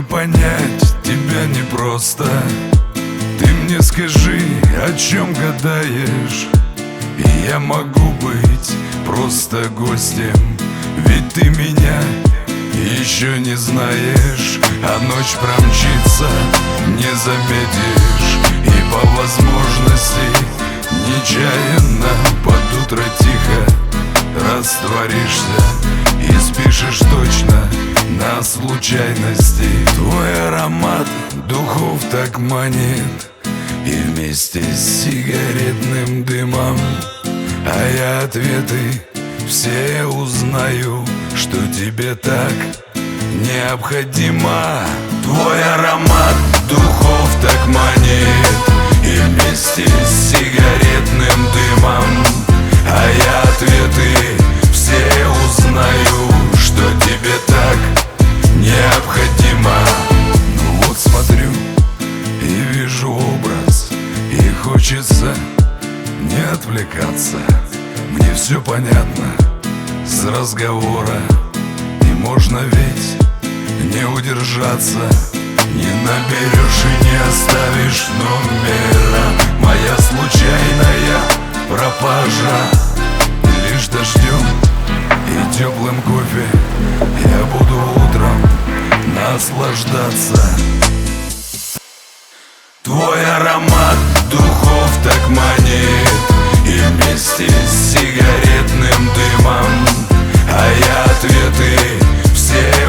понять тебя непросто. Ты мне скажи, о чем гадаешь, и я могу быть просто гостем. Ведь ты меня еще не знаешь, а ночь промчится, не заметишь. И по возможности нечаянно под утро тихо растворишься и спишешь точно на случайности. Твой аромат духов так манит, и вместе с сигаретным дымом, а я ответы все узнаю, что тебе так необходимо. Твой аромат духов так манит, и вместе с сигаретным дымом, а я ответы все узнаю, что тебе так необходимо. Ну вот смотрю и вижу образ, и хочется не отвлекаться. Мне все понятно с разговора, и можно ведь не удержаться. Не наберешь и не оставишь номера, моя случайная пропажа. Лишь дождем и теплым кофе я буду утром наслаждаться. Твой аромат духов так манит, и вместе с сигаретным дымом, а я ответы все